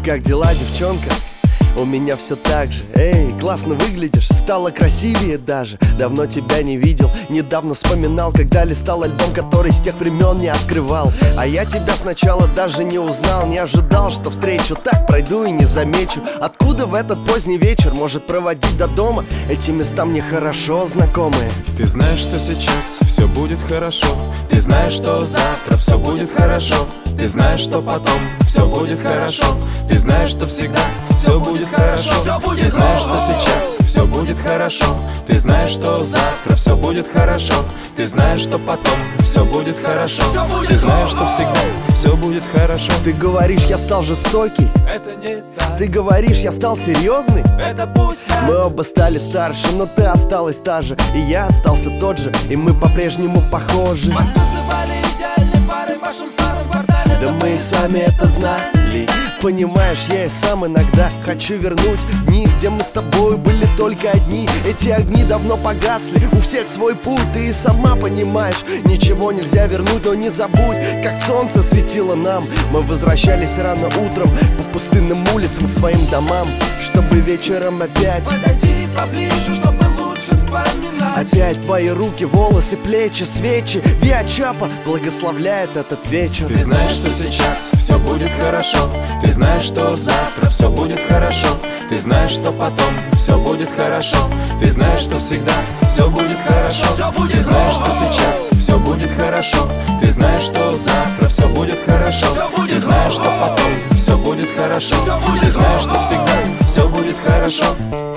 Как дела, девчонка? У меня все так же. Эй, классно выглядишь, стала красивее даже. Давно тебя не видел, недавно вспоминал, когда листал альбом, который с тех времен не открывал. А я тебя сначала даже не узнал, не ожидал, что встречу. Так пройду и не замечу, откуда в этот поздний вечер может проводить до дома. Эти места мне хорошо знакомые. Ты знаешь, что сейчас все будет хорошо. Ты знаешь, что завтра все будет хорошо. Ты знаешь, что потом все будет хорошо. Ты знаешь, что всегда все будет хорошо. Ты знаешь, что сейчас все будет хорошо. Ты знаешь, что завтра все будет хорошо. Ты знаешь, что потом все будет хорошо. Ты знаешь, что всегда все будет хорошо. Ты говоришь, я стал жестокий. Это не так. Ты говоришь, я стал серьезный. Это пустяк. Мы оба стали старше, но ты осталась та же, и я остался тот же, и мы по-прежнему похожи. Вас называли идеальной парой в вашем старом квартале. Да мы и сами это знали. Понимаешь, я и сам иногда хочу вернуть дни, где мы с тобой были только одни. Эти огни давно погасли, у всех свой путь. Ты и сама понимаешь, ничего нельзя вернуть. Но не забудь, как солнце светило нам. Мы возвращались рано утром по пустынным улицам к своим домам, чтобы вечером опять подойди поближе, чтобы лучше вспоминать. Опять твои руки, волосы, плечи, свечи. Виа Чапа благословляет этот вечер. Ты знаешь, что сейчас все будет хорошо. Ты знаешь, что завтра все будет хорошо. Ты знаешь, что потом все будет хорошо. Ты знаешь, что всегда все будет хорошо. Ты знаешь, что сейчас все будет хорошо. Ты знаешь, что завтра все будет хорошо. Ты знаешь, что потом все будет хорошо. Ты знаешь, что всегда все будет хорошо.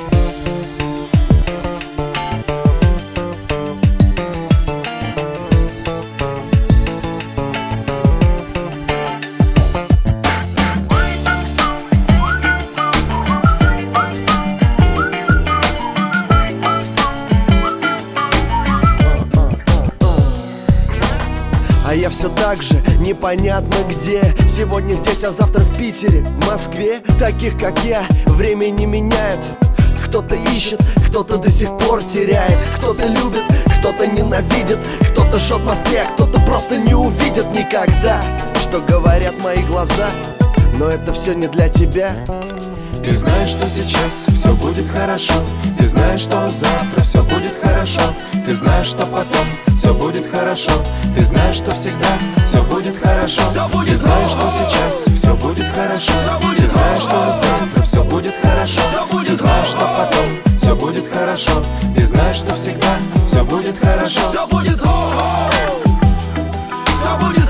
А я все так же, непонятно где. Сегодня здесь, а завтра в Питере, в Москве. Таких, как я, время не меняет. Кто-то ищет, кто-то до сих пор теряет. Кто-то любит, кто-то ненавидит. Кто-то жжет мосты, а кто-то просто не увидит никогда. Что говорят мои глаза, но это все не для тебя. Ты знаешь, что сейчас все будет хорошо. Ты знаешь, что завтра все будет хорошо. Ты знаешь, что потом все будет хорошо. Ты знаешь, что всегда все будет хорошо. Ты знаешь, что сейчас все будет хорошо. Ты знаешь, что завтра все будет хорошо. Ты знаешь, что потом все будет хорошо. Ты знаешь, что всегда все будет хорошо. Все будет